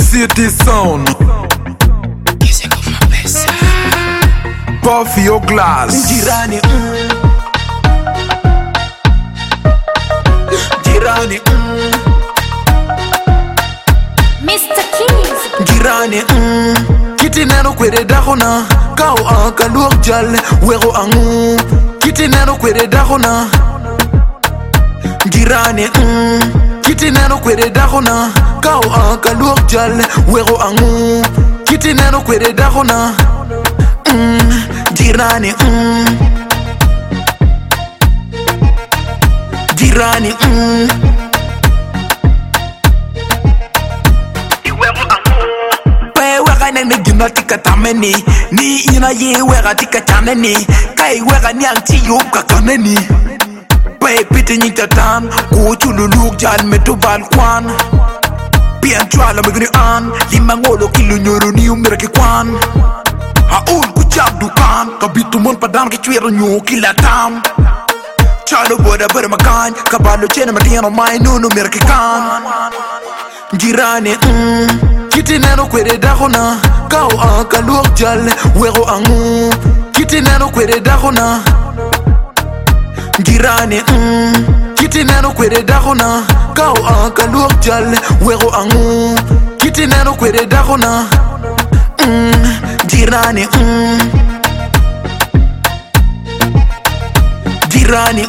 City Sound. Puff your glass. Jirani, Jirani, Mr. Keys. Jirani, Kiti nero kwere dahona. Kau anka luok jale, wero angu. Kiti nero kwere dahona. Jirani, Kiti nero kwere dahona. Kau anka luok jale, wero angu. Kiti nero kwere dahona. Jirani, Jirani, wega nene gina tika tameni ni ina ye wega tika chaneni kai wega ni anti yuka kaneni pe piti nyita tan ku chululuk jal metu bal kwan pian chwala megni an lima ngolo kilu nyoro ni umira ki kwan haul ku chab dukan kabitu mon padam ki chwero nyu kila tam chalo boda ber makan kabalo chene matiano mai nunu umira ki kan Jirani, Kiti nero kwere dahona. Kau anka luok jale, wero angu. Kiti nero kwere dahona. Jirani, Kiti nero kwere dahona. Kau anka luok jale, wero angu. Kiti nero kwere dahona. Jirani, Jirani,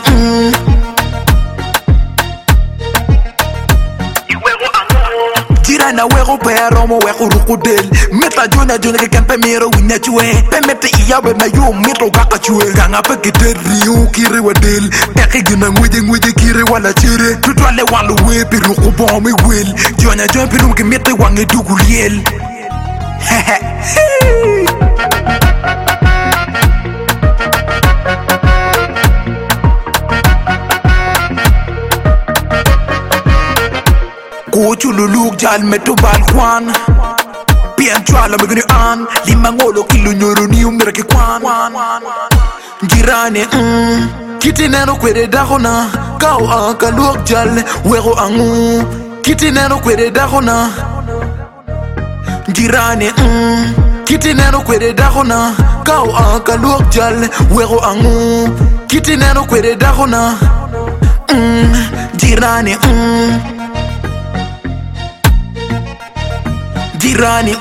Jirana wego pero mo wego rukudel meta jona ke kempe miro winya chwe pe meta iyabe na yo mito kaka chwe ganga pe kiteriu kire wadel peke gina nguje kire wala chire tutwale walu we piru kubo mi will jona piru ke meta wange duguliel Kuchululuk jal metu bal kwan pian chwala megni an lima ngolo kilu nyoro ni umira ki kwan Jirani, Kiti nero kwere dahona. Kau anka luok jal wero angu. Kiti nero kwere dahona. Jirani, Kiti nero kwere dahona. Kau anka luok jal wero angu. Kiti nero kwere dahona. Jirani, Jirani,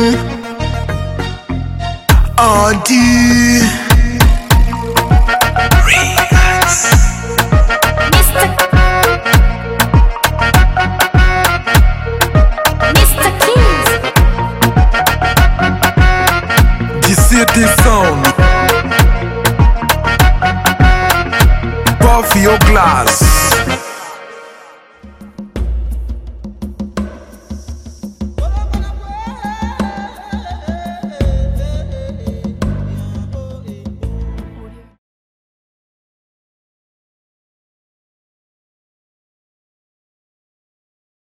Auntie Rex. Mr. Keys. The City Sound. Puff your glass.